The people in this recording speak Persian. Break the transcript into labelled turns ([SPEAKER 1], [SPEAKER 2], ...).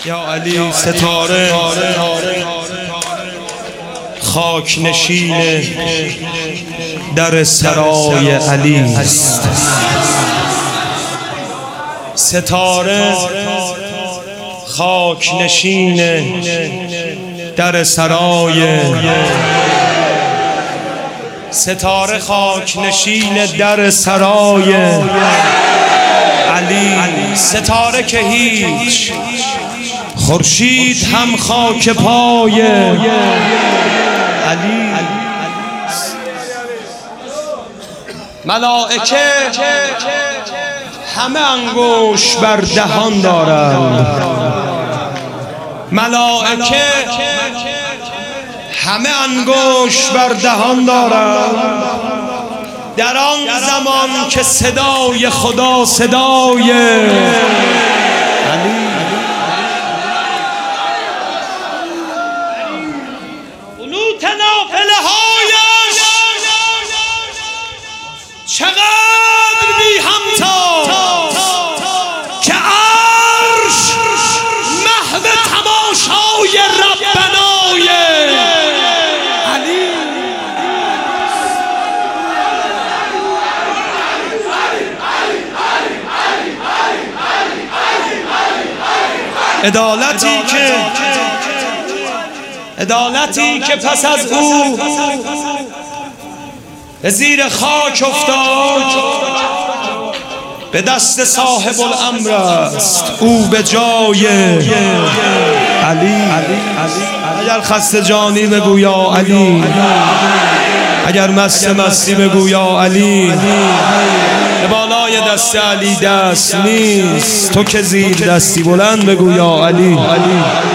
[SPEAKER 1] یا علی ستاره خاک نشین در سرای علی است. ستاره خاک نشین در سرای ستاره خاک نشین در سرای علی. ستاره که هیچ خورشید هم خاک پای علی. ملائکه همه انگوش بر دهان دارند. ملائکه همه انگوش بر دهان دارند. در آن زمان که صدای خدا صدای علی. قنوت نافله هایش چقدر بی همتا که عرش محو تماشای ربنای علی. عدالتی که پس از او به زیر خاک افتاد به دست صاحب الامر است. او به جای علی. اگر خسته جانی بگو یا علی، اگر مستی بگو یا علی. به بالای دست علی دست نیست، تو که زیر دستی بلند بگو یا علی.